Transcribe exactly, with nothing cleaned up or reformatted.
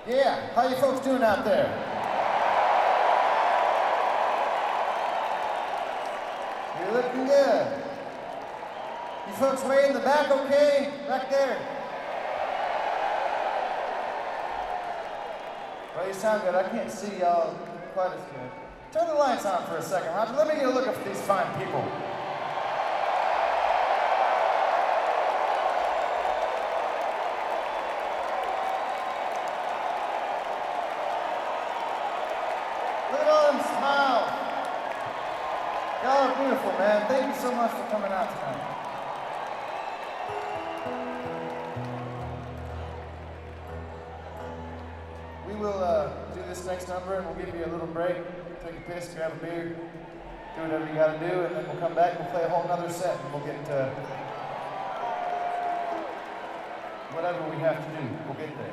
Yeah, how you folks doing out there? You're looking good. You folks way in the back okay? Back there? Well, you sound good. I can't see y'all quite as good. Turn the lights on for a second, Roger. Let me get a look at these fine people. Look at all them smiles. Y'all are beautiful, man. Thank you so much for coming out tonight. We will uh, do this next number and we'll give you a little break. Take a piss, grab a beer, do whatever you gotta do, and then we'll come back and we'll play a whole nother set and we'll get to whatever we have to do. We'll get there.